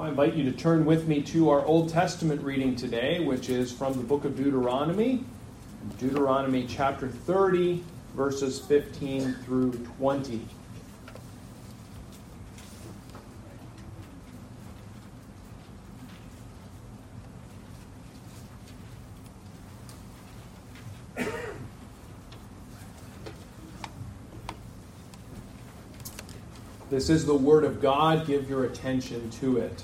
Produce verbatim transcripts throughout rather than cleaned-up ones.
I invite you to turn with me to our Old Testament reading today, which is from the book of Deuteronomy, Deuteronomy chapter thirty, verses fifteen through twenty. This is the Word of God. Give your attention to it.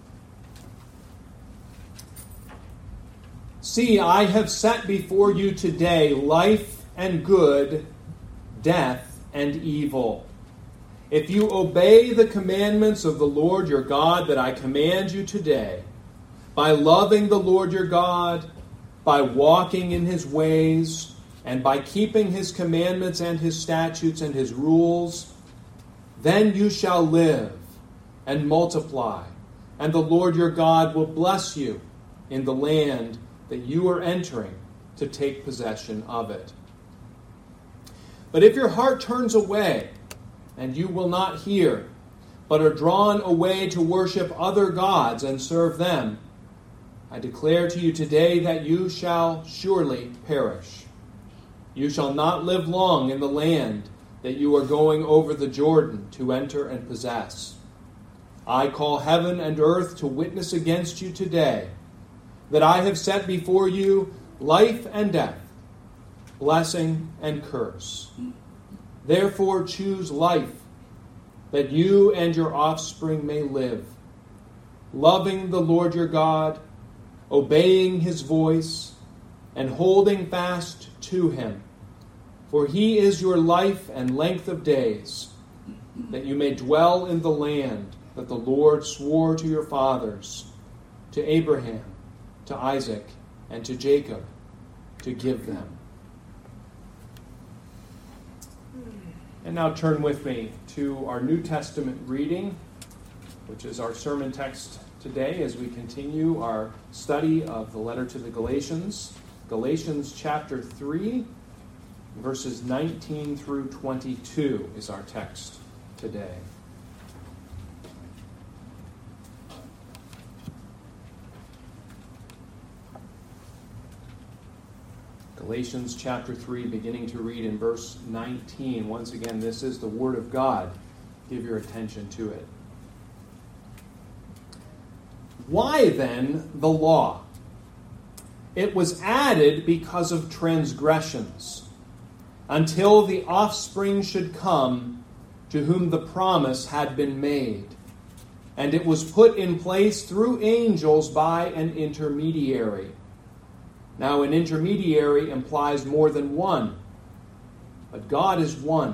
See, I have set before you today life and good, death and evil. If you obey the commandments of the Lord your God that I command you today, by loving the Lord your God, by walking in his ways, and by keeping his commandments and his statutes and his rules, then you shall live and multiply, and the Lord your God will bless you in the land that you are entering to take possession of it. But if your heart turns away, and you will not hear, but are drawn away to worship other gods and serve them, I declare to you today that you shall surely perish. You shall not live long in the land that you are going over the Jordan to enter and possess. I call heaven and earth to witness against you today that I have set before you life and death, blessing and curse. Therefore choose life, that you and your offspring may live, loving the Lord your God, obeying his voice, and holding fast to him. For he is your life and length of days, that you may dwell in the land that the Lord swore to your fathers, to Abraham, to Isaac, and to Jacob, to give them. And now turn with me to our New Testament reading, which is our sermon text today as we continue our study of the letter to the Galatians. Galatians chapter three, verses nineteen through twenty-two is our text today. Galatians chapter three, beginning to read in verse nineteen. Once again, this is the Word of God. Give your attention to it. Why then the law? It was added because of transgressions, until the offspring should come to whom the promise had been made. And it was put in place through angels by an intermediary. Now, an intermediary implies more than one, but God is one.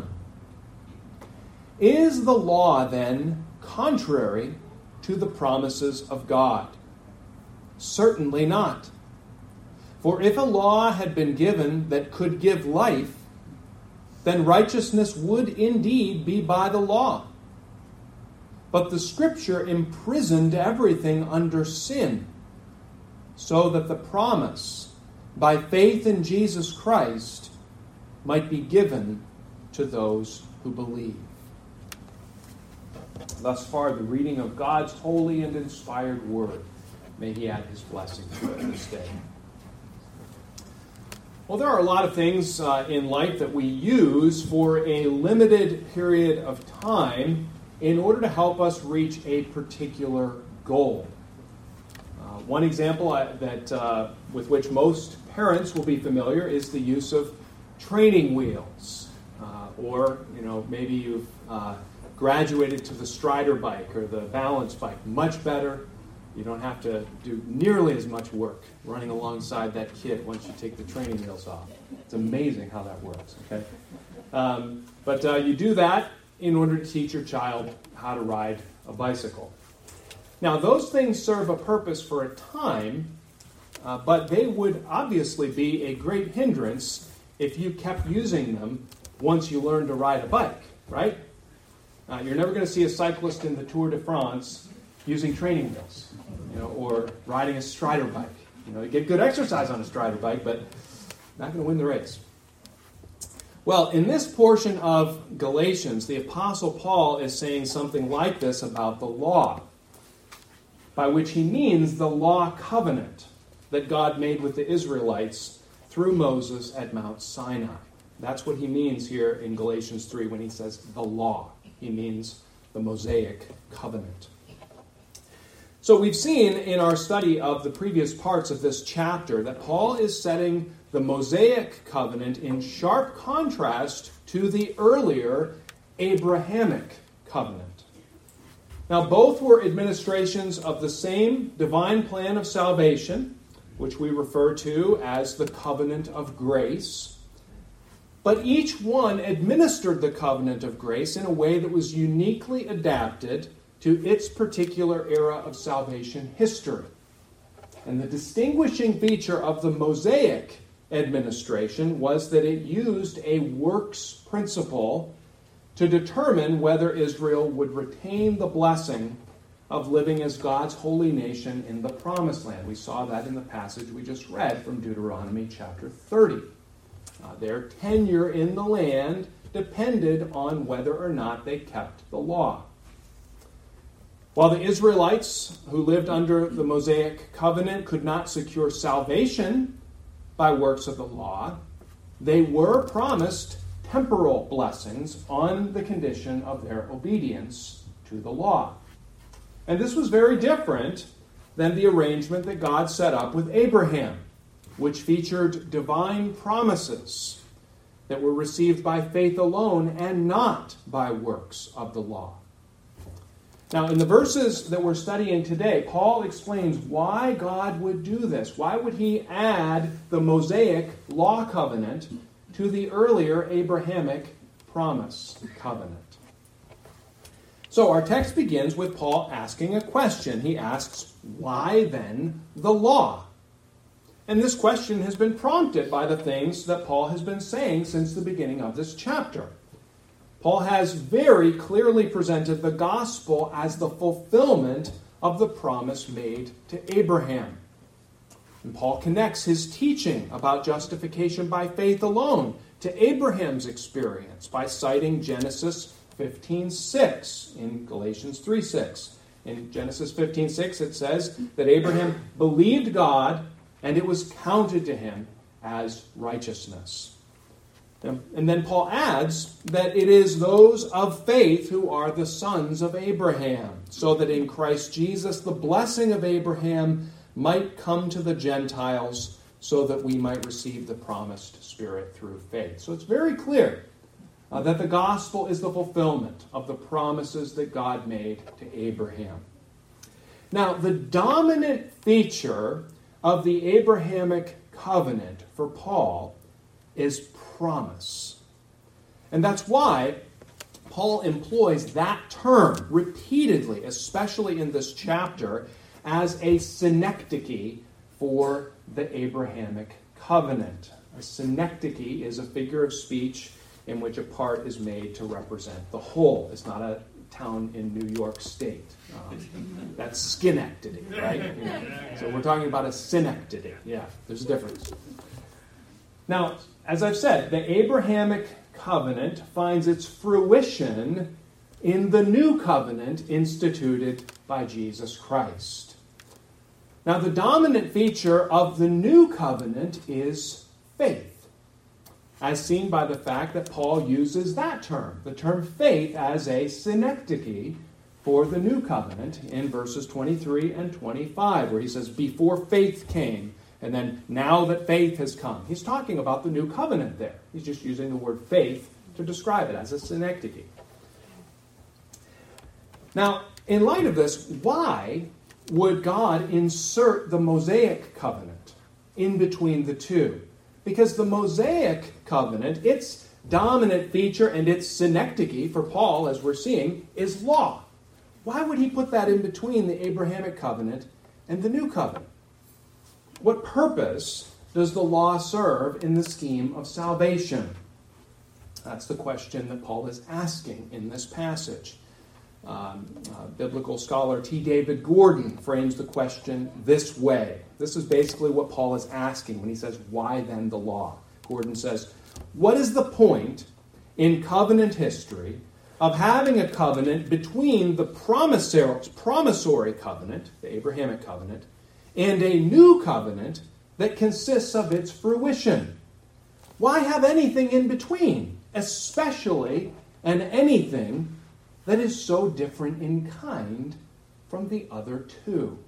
Is the law, then, contrary to the promises of God? Certainly not. For if a law had been given that could give life, then righteousness would indeed be by the law. But the Scripture imprisoned everything under sin, so that the promise, by faith in Jesus Christ, might be given to those who believe. Thus far, the reading of God's holy and inspired word. May he add his blessing to it this day. Well, there are a lot of things uh, in life that we use for a limited period of time in order to help us reach a particular goal. Uh, one example uh, that uh, with which most parents will be familiar is the use of training wheels. Uh, or, you know, maybe you've uh, graduated to the Strider bike or the balance bike. Much better. You don't have to do nearly as much work running alongside that kid once you take the training wheels off. It's amazing how that works, okay? Um, but uh, you do that in order to teach your child how to ride a bicycle. Now, those things serve a purpose for a time, uh, but they would obviously be a great hindrance if you kept using them once you learned to ride a bike, right? Uh, you're never going to see a cyclist in the Tour de France using training wheels, you know, or riding a Strider bike. You know, you get good exercise on a Strider bike, but not going to win the race. Well, in this portion of Galatians, the Apostle Paul is saying something like this about the law. by which he means the law covenant that God made with the Israelites through Moses at Mount Sinai. That's what he means here in Galatians three when he says the law. He means the Mosaic covenant. So we've seen in our study of the previous parts of this chapter that Paul is setting the Mosaic covenant in sharp contrast to the earlier Abrahamic covenant. Now, both were administrations of the same divine plan of salvation, which we refer to as the covenant of grace. But each one administered the covenant of grace in a way that was uniquely adapted to its particular era of salvation history. And the distinguishing feature of the Mosaic administration was that it used a works principle to determine whether Israel would retain the blessing of living as God's holy nation in the Promised Land. We saw that in the passage we just read from Deuteronomy chapter thirty. Uh, their tenure in the land depended on whether or not they kept the law. While the Israelites who lived under the Mosaic covenant could not secure salvation by works of the law, they were promised temporal blessings on the condition of their obedience to the law. And this was very different than the arrangement that God set up with Abraham, which featured divine promises that were received by faith alone and not by works of the law. Now, in the verses that we're studying today, Paul explains why God would do this. Why would he add the Mosaic law covenant to the earlier Abrahamic promise covenant? So our text begins with Paul asking a question. He asks, why then the law? And this question has been prompted by the things that Paul has been saying since the beginning of this chapter. Paul has very clearly presented the gospel as the fulfillment of the promise made to Abraham. And Paul connects his teaching about justification by faith alone to Abraham's experience by citing Genesis fifteen six in Galatians three six. In Genesis fifteen six it says that Abraham believed God and it was counted to him as righteousness. And then Paul adds that it is those of faith who are the sons of Abraham, so that in Christ Jesus the blessing of Abraham might come to the Gentiles, so that we might receive the promised Spirit through faith. So it's very clear uh, that the gospel is the fulfillment of the promises that God made to Abraham. Now, the dominant feature of the Abrahamic covenant for Paul is promise. And that's why Paul employs that term repeatedly, especially in this chapter, as a synecdoche for the Abrahamic covenant. A synecdoche is a figure of speech in which a part is made to represent the whole. It's not a town in New York State. Um, that's Schenectady, right? Yeah. So we're talking about a synecdoche. Yeah, there's a difference. Now, as I've said, the Abrahamic covenant finds its fruition in the new covenant instituted by Jesus Christ. Now, the dominant feature of the new covenant is faith, as seen by the fact that Paul uses that term, the term faith, as a synecdoche for the new covenant in verses twenty-three and twenty-five, where he says, before faith came, and then now that faith has come. He's talking about the new covenant there. He's just using the word faith to describe it as a synecdoche. Now, in light of this, why would God insert the Mosaic covenant in between the two? Because the Mosaic covenant, its dominant feature and its synecdoche for Paul, as we're seeing, is law. Why would he put that in between the Abrahamic covenant and the new covenant? What purpose does the law serve in the scheme of salvation? That's the question that Paul is asking in this passage. Um, uh, biblical scholar T. David Gordon frames the question this way. This is basically what Paul is asking when he says, why then the law? Gordon says, what is the point in covenant history of having a covenant between the promissory covenant, the Abrahamic covenant, and a new covenant that consists of its fruition. Why have anything in between, especially and anything that is so different in kind from the other two?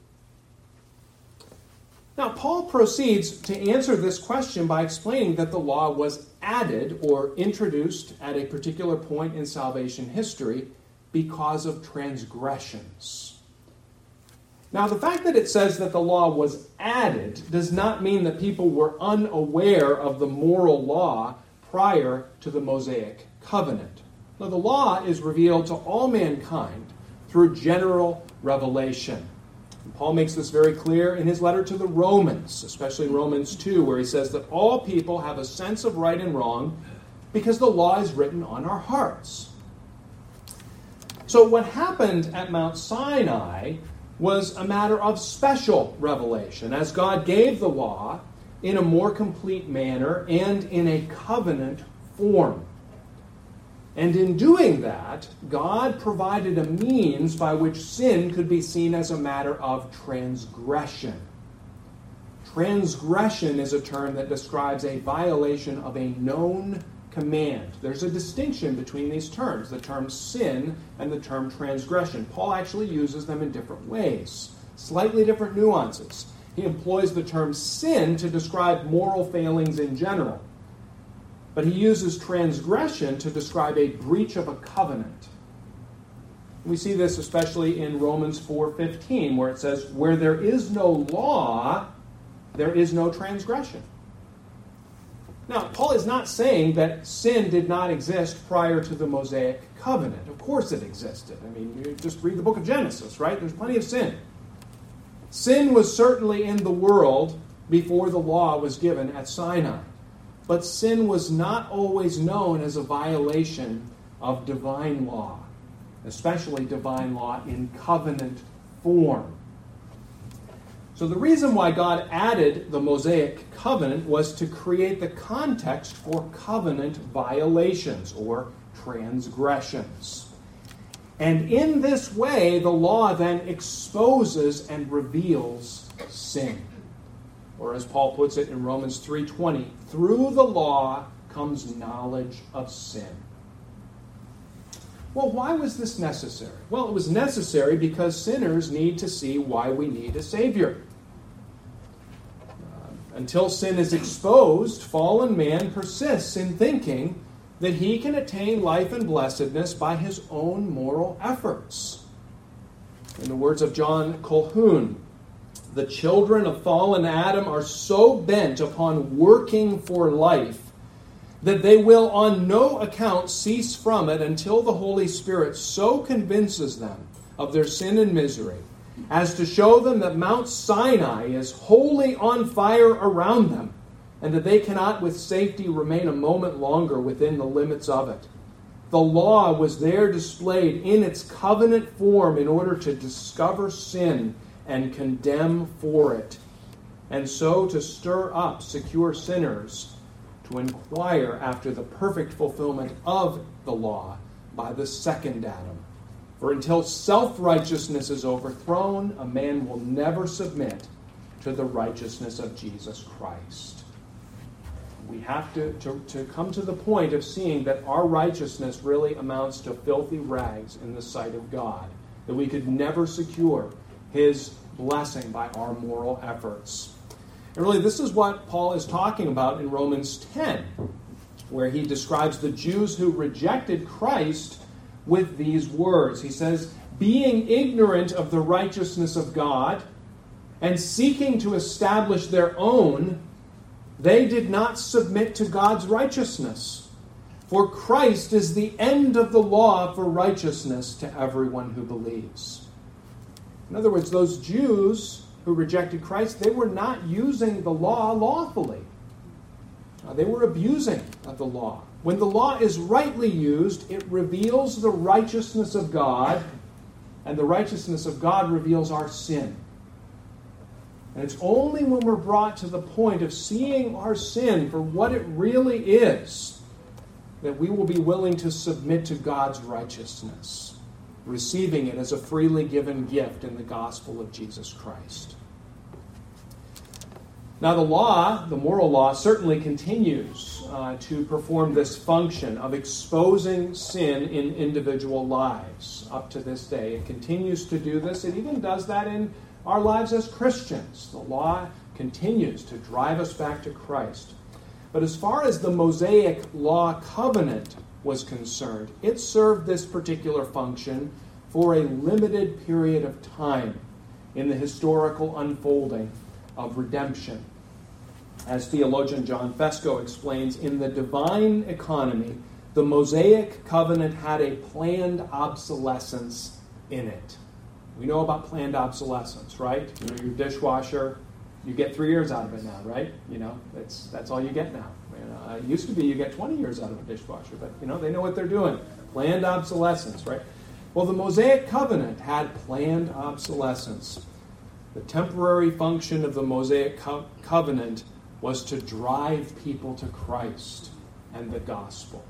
Now, Paul proceeds to answer this question by explaining that the law was added or introduced at a particular point in salvation history because of transgressions. Now, the fact that it says that the law was added does not mean that people were unaware of the moral law prior to the Mosaic covenant. Now, the law is revealed to all mankind through general revelation. And Paul makes this very clear in his letter to the Romans, especially Romans two, where he says that all people have a sense of right and wrong because the law is written on our hearts. So what happened at Mount Sinai was a matter of special revelation, as God gave the law in a more complete manner and in a covenant form. And in doing that, God provided a means by which sin could be seen as a matter of transgression. Transgression is a term that describes a violation of a known command. There's a distinction between these terms, the term sin and the term transgression. Paul actually uses them in different ways, slightly different nuances. He employs the term sin to describe moral failings in general, but he uses transgression to describe a breach of a covenant. We see this especially in Romans four fifteen, where it says, "Where there is no law, there is no transgression." Now, Paul is not saying that sin did not exist prior to the Mosaic covenant. Of course it existed. I mean, you just read the book of Genesis, right? There's plenty of sin. Sin was certainly in the world before the law was given at Sinai. But sin was not always known as a violation of divine law, especially divine law in covenant form. So the reason why God added the Mosaic covenant was to create the context for covenant violations or transgressions. And in this way, the law then exposes and reveals sin. Or as Paul puts it in Romans three twenty, through the law comes knowledge of sin. Well, why was this necessary? Well, it was necessary because sinners need to see why we need a Savior. Uh, until sin is exposed, fallen man persists in thinking that he can attain life and blessedness by his own moral efforts. In the words of John Colquhoun, the children of fallen Adam are so bent upon working for life that they will on no account cease from it until the Holy Spirit so convinces them of their sin and misery as to show them that Mount Sinai is wholly on fire around them and that they cannot with safety remain a moment longer within the limits of it. The law was there displayed in its covenant form in order to discover sin and condemn for it, and so to stir up secure sinners to inquire after the perfect fulfillment of the law by the second Adam. For until self-righteousness is overthrown, a man will never submit to the righteousness of Jesus Christ. We have to, to, to come to the point of seeing that our righteousness really amounts to filthy rags in the sight of God, that we could never secure His blessing by our moral efforts. And really, this is what Paul is talking about in Romans ten, where he describes the Jews who rejected Christ with these words. He says, being ignorant of the righteousness of God and seeking to establish their own, they did not submit to God's righteousness. For Christ is the end of the law for righteousness to everyone who believes. In other words, those Jews who rejected Christ, they were not using the law lawfully. Uh, they were abusing of the law. When the law is rightly used, it reveals the righteousness of God, and the righteousness of God reveals our sin. And it's only when we're brought to the point of seeing our sin for what it really is that we will be willing to submit to God's righteousness, receiving it as a freely given gift in the gospel of Jesus Christ. Now the law, the moral law, certainly continues uh, to perform this function of exposing sin in individual lives up to this day. It continues to do this. It even does that in our lives as Christians. The law continues to drive us back to Christ. But as far as the Mosaic law covenant was concerned, it served this particular function for a limited period of time in the historical unfolding of redemption. As theologian John Fesko explains, in the divine economy, the Mosaic covenant had a planned obsolescence in it. We know about planned obsolescence, right? You know, your dishwasher, you get three years out of it now, right? You know, that's that's all you get now. You know, it used to be you get twenty years out of a dishwasher, but you know, they know what they're doing. Planned obsolescence, right? Well, the Mosaic covenant had planned obsolescence. The temporary function of the Mosaic co- covenant was to drive people to Christ and the gospel.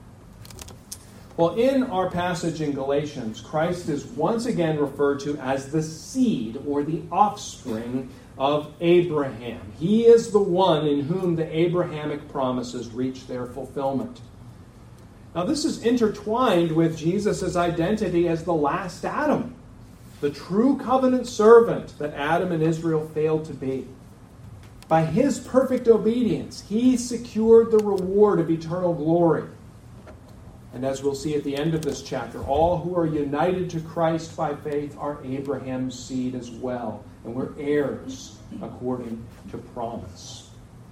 Well, in our passage in Galatians, Christ is once again referred to as the seed or the offspring of Abraham. He is the one in whom the Abrahamic promises reach their fulfillment. Now, this is intertwined with Jesus' identity as the last Adam, the true covenant servant that Adam and Israel failed to be. By his perfect obedience, he secured the reward of eternal glory. And as we'll see at the end of this chapter, all who are united to Christ by faith are Abraham's seed as well. And we're heirs according to promise.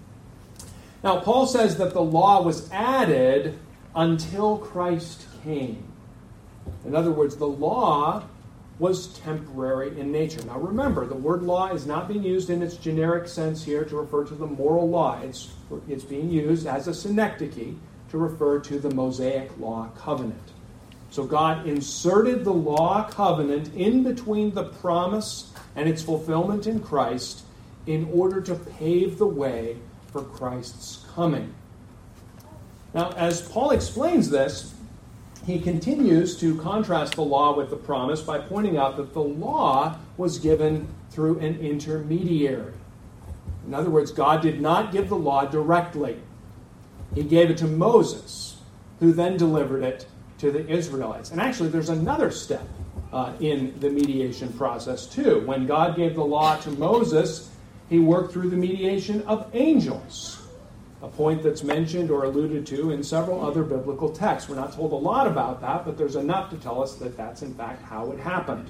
Now, Paul says that the law was added until Christ came. In other words, the law was temporary in nature. Now remember, the word law is not being used in its generic sense here to refer to the moral law. It's, it's being used as a synecdoche to refer to the Mosaic law covenant. So God inserted the law covenant in between the promise and its fulfillment in Christ in order to pave the way for Christ's coming. Now, as Paul explains this, he continues to contrast the law with the promise by pointing out that the law was given through an intermediary. In other words, God did not give the law directly. He gave it to Moses, who then delivered it to the Israelites. And actually, there's another step uh, in the mediation process, too. When God gave the law to Moses, he worked through the mediation of angels, a point that's mentioned or alluded to in several other biblical texts. We're not told a lot about that, but there's enough to tell us that that's in fact how it happened.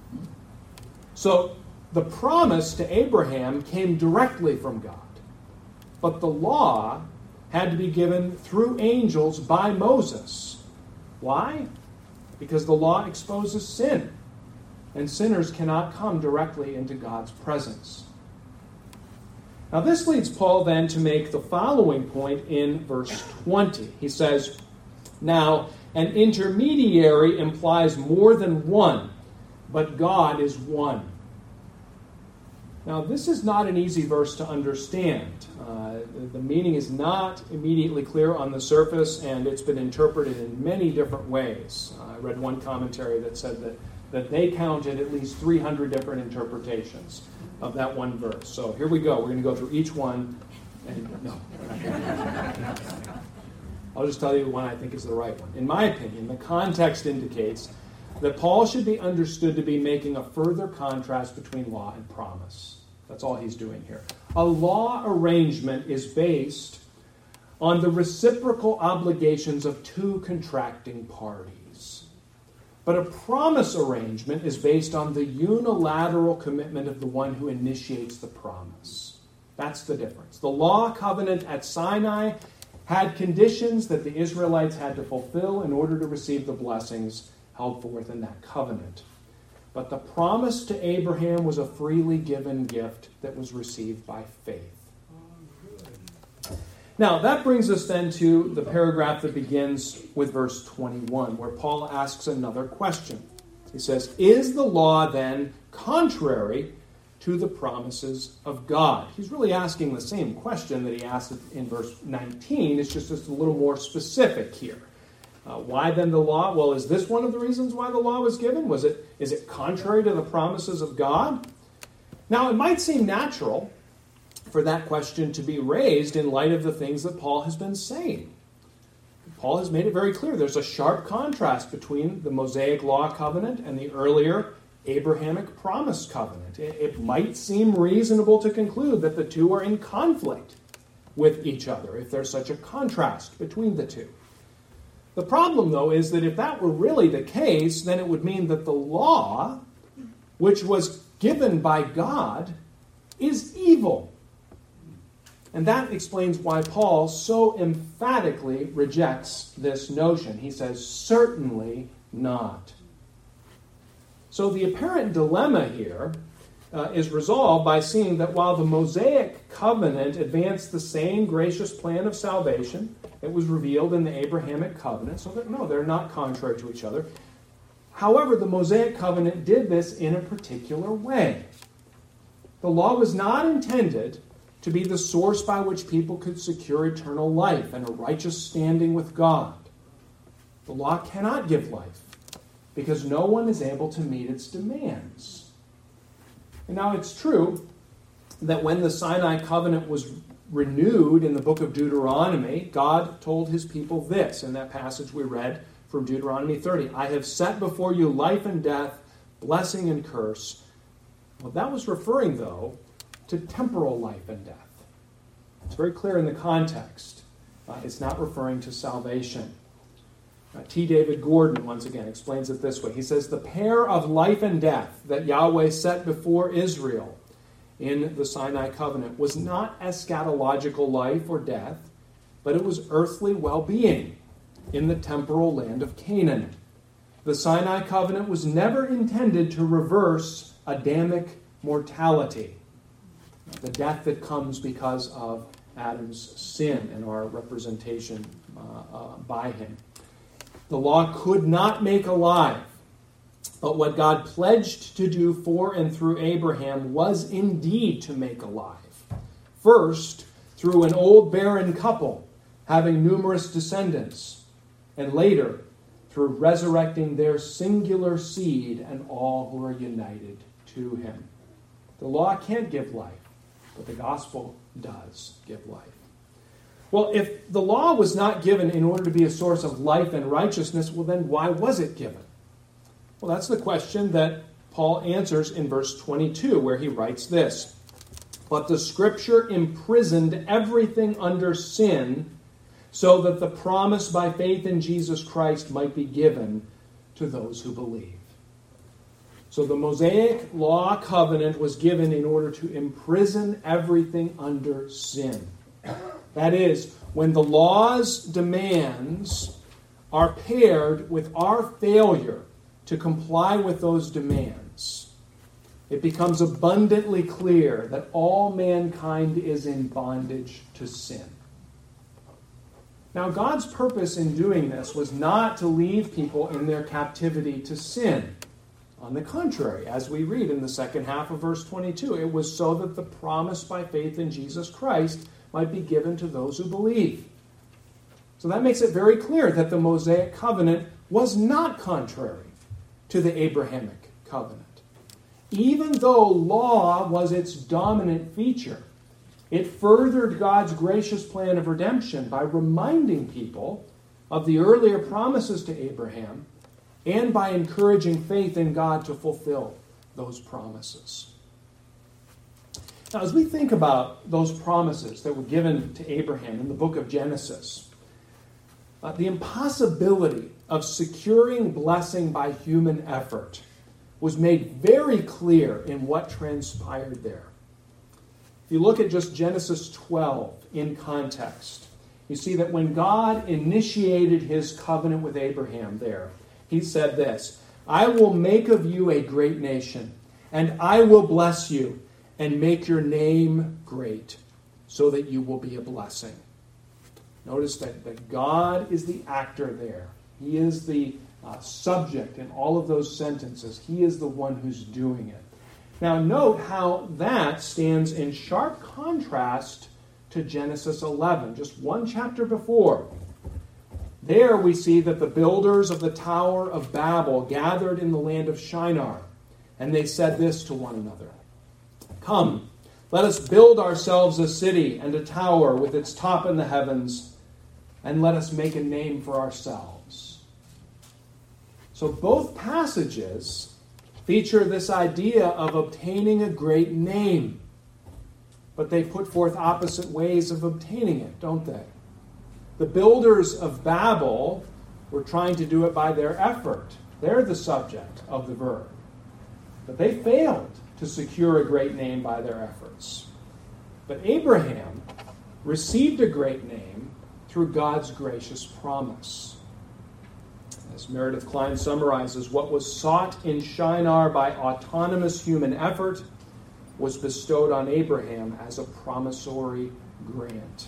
So the promise to Abraham came directly from God, but the law had to be given through angels by Moses. Why? Because the law exposes sin, and sinners cannot come directly into God's presence. Now this leads Paul then to make the following point in verse twenty. He says, "Now an intermediary implies more than one, but God is one." Now this is not an easy verse to understand. Uh, the meaning is not immediately clear on the surface, and it's been interpreted in many different ways. Uh, I read one commentary that said that, that they counted at least three hundred different interpretations of that one verse. So here we go. We're going to go through each one. And no. I'll just tell you one I think is the right one. In my opinion, the context indicates that Paul should be understood to be making a further contrast between law and promise. That's all he's doing here. A law arrangement is based on the reciprocal obligations of two contracting parties. But a promise arrangement is based on the unilateral commitment of the one who initiates the promise. That's the difference. The law covenant at Sinai had conditions that the Israelites had to fulfill in order to receive the blessings held forth in that covenant. But the promise to Abraham was a freely given gift that was received by faith. Now, that brings us then to the paragraph that begins with verse twenty-one, where Paul asks another question. He says, "Is the law then contrary to the promises of God. He's really asking the same question that he asked in verse nineteen. It's just, just a little more specific here. Uh, why then the law? Well, is this one of the reasons why the law was given? Was it, is it contrary to the promises of God? Now, it might seem natural for that question to be raised in light of the things that Paul has been saying. Paul has made it very clear there's a sharp contrast between the Mosaic law covenant and the earlier Abrahamic promise covenant. It, it might seem reasonable to conclude that the two are in conflict with each other if there's such a contrast between the two. The problem, though, is that if that were really the case, then it would mean that the law, which was given by God, is evil. And that explains why Paul so emphatically rejects this notion. He says, certainly not. So the apparent dilemma here uh, is resolved by seeing that while the Mosaic covenant advanced the same gracious plan of salvation that was revealed in the Abrahamic covenant, so that no, they're not contrary to each other. However, the Mosaic covenant did this in a particular way. The law was not intended to be the source by which people could secure eternal life and a righteous standing with God. The law cannot give life because no one is able to meet its demands. And now it's true that when the Sinai covenant was renewed in the book of Deuteronomy, God told his people this in that passage we read from Deuteronomy thirty. I have set before you life and death, blessing and curse. Well, that was referring, though, to temporal life and death. It's very clear in the context. Uh, it's not referring to salvation. Uh, T. David Gordon, once again, explains it this way. He says, the pair of life and death that Yahweh set before Israel in the Sinai covenant was not eschatological life or death, but it was earthly well-being in the temporal land of Canaan. The Sinai covenant was never intended to reverse Adamic mortality, the death that comes because of Adam's sin and our representation uh, uh, by him. The law could not make alive, but what God pledged to do for and through Abraham was indeed to make alive. First, through an old barren couple having numerous descendants, and later, through resurrecting their singular seed and all who are united to him. The law can't give life, but the gospel does give life. Well, if the law was not given in order to be a source of life and righteousness, well then why was it given? Well, that's the question that Paul answers in verse twenty-two, where he writes this. But the Scripture imprisoned everything under sin, so that the promise by faith in Jesus Christ might be given to those who believe. So the Mosaic law covenant was given in order to imprison everything under sin. That is, when the law's demands are paired with our failure to comply with those demands, it becomes abundantly clear that all mankind is in bondage to sin. Now, God's purpose in doing this was not to leave people in their captivity to sin. On the contrary, as we read in the second half of verse twenty-two, it was so that the promise by faith in Jesus Christ might be given to those who believe. So that makes it very clear that the Mosaic covenant was not contrary to the Abrahamic covenant. Even though law was its dominant feature, it furthered God's gracious plan of redemption by reminding people of the earlier promises to Abraham and by encouraging faith in God to fulfill those promises. Now, as we think about those promises that were given to Abraham in the book of Genesis, uh, the impossibility of securing blessing by human effort was made very clear in what transpired there. If you look at just Genesis twelve in context, you see that when God initiated his covenant with Abraham there, he said this, I will make of you a great nation, and I will bless you and make your name great, so that you will be a blessing. Notice that, that God is the actor there. He is the uh, subject in all of those sentences. He is the one who's doing it. Now note how that stands in sharp contrast to Genesis eleven, just one chapter before. There we see that the builders of the Tower of Babel gathered in the land of Shinar, and they said this to one another: "Come, let us build ourselves a city and a tower with its top in the heavens, and let us make a name for ourselves." So both passages feature this idea of obtaining a great name, but they put forth opposite ways of obtaining it, don't they? The builders of Babel were trying to do it by their effort. They're the subject of the verb. But they failed to secure a great name by their efforts. But Abraham received a great name through God's gracious promise. As Meredith Kline summarizes, what was sought in Shinar by autonomous human effort was bestowed on Abraham as a promissory grant.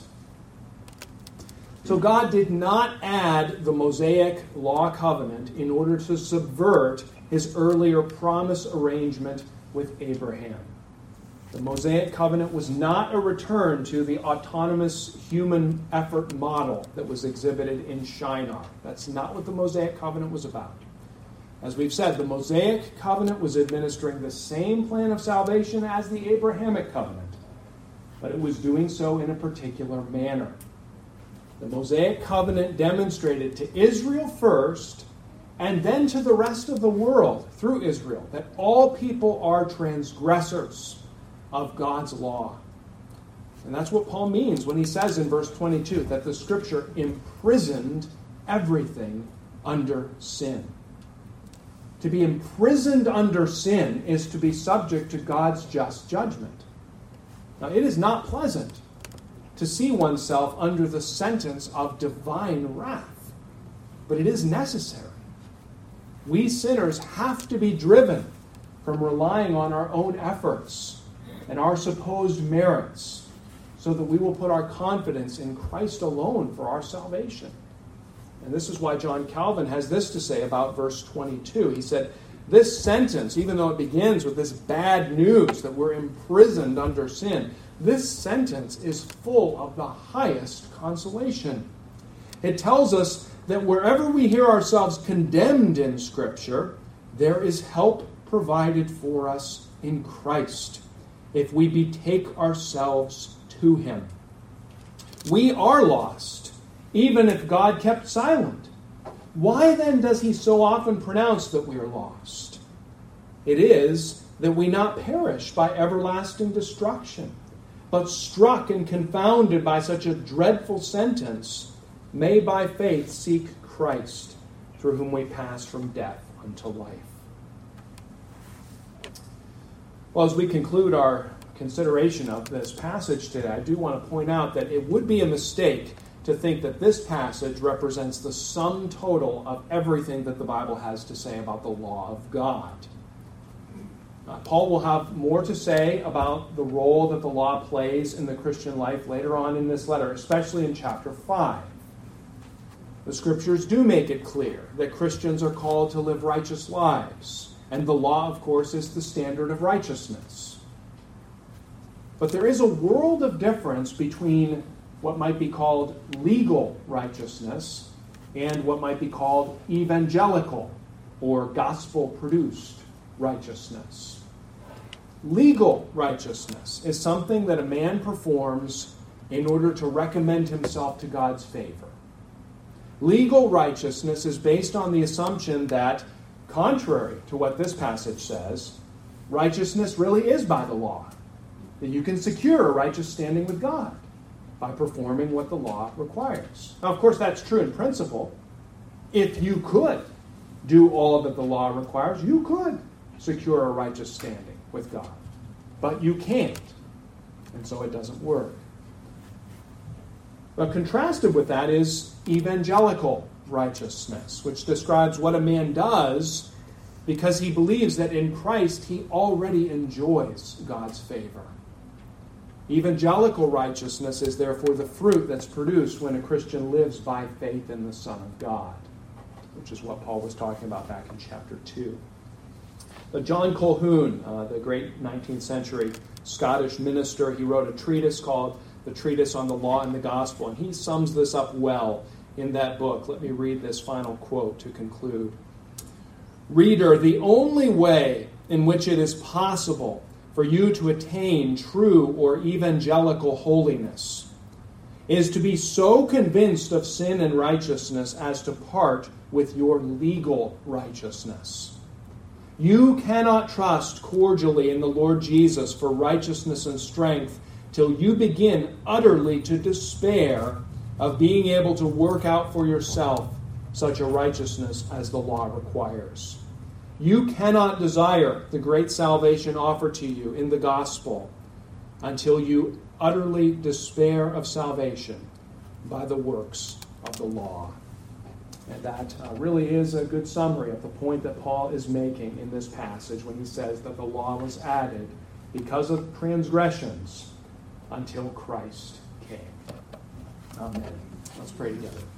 So God did not add the Mosaic law covenant in order to subvert his earlier promise arrangement with Abraham. The Mosaic covenant was not a return to the autonomous human effort model that was exhibited in Shinar. That's not what the Mosaic covenant was about. As we've said, the Mosaic covenant was administering the same plan of salvation as the Abrahamic covenant, but it was doing so in a particular manner. The Mosaic covenant demonstrated to Israel first, and then to the rest of the world through Israel, that all people are transgressors of God's law. And that's what Paul means when he says in verse twenty-two that the Scripture imprisoned everything under sin. To be imprisoned under sin is to be subject to God's just judgment. Now, it is not pleasant to see oneself under the sentence of divine wrath, but it is necessary. We sinners have to be driven from relying on our own efforts and our supposed merits, so that we will put our confidence in Christ alone for our salvation. And this is why John Calvin has this to say about verse twenty-two. He said, this sentence, even though it begins with this bad news that we're imprisoned under sin, this sentence is full of the highest consolation. It tells us that wherever we hear ourselves condemned in Scripture, there is help provided for us in Christ, if we betake ourselves to him. We are lost, even if God kept silent. Why then does he so often pronounce that we are lost? It is that we not perish by everlasting destruction, but struck and confounded by such a dreadful sentence, may by faith seek Christ, through whom we pass from death unto life. Well, as we conclude our consideration of this passage today, I do want to point out that it would be a mistake to think that this passage represents the sum total of everything that the Bible has to say about the law of God. Uh, Paul will have more to say about the role that the law plays in the Christian life later on in this letter, especially in chapter five. The Scriptures do make it clear that Christians are called to live righteous lives, and the law, of course, is the standard of righteousness. But there is a world of difference between what might be called legal righteousness and what might be called evangelical or gospel-produced righteousness. Legal righteousness is something that a man performs in order to recommend himself to God's favor. Legal righteousness is based on the assumption that, contrary to what this passage says, righteousness really is by the law, that you can secure a righteous standing with God by performing what the law requires. Now, of course, that's true in principle. If you could do all that the law requires, you could secure a righteous standing with God. But you can't, and so it doesn't work. But contrasted with that is evangelical righteousness, which describes what a man does because he believes that in Christ he already enjoys God's favor. Evangelical righteousness is therefore the fruit that's produced when a Christian lives by faith in the Son of God, which is what Paul was talking about back in chapter two. But John Colquhoun, uh, the great nineteenth century Scottish minister, he wrote a treatise called The Treatise on the Law and the Gospel, and he sums this up well in that book. Let me read this final quote to conclude. Reader, the only way in which it is possible for you to attain true or evangelical holiness is to be so convinced of sin and righteousness as to part with your legal righteousness. You cannot trust cordially in the Lord Jesus for righteousness and strength till you begin utterly to despair of being able to work out for yourself such a righteousness as the law requires. You cannot desire the great salvation offered to you in the gospel until you utterly despair of salvation by the works of the law. And that uh, really is a good summary of the point that Paul is making in this passage when he says that the law was added because of transgressions until Christ came. Amen. Let's pray together.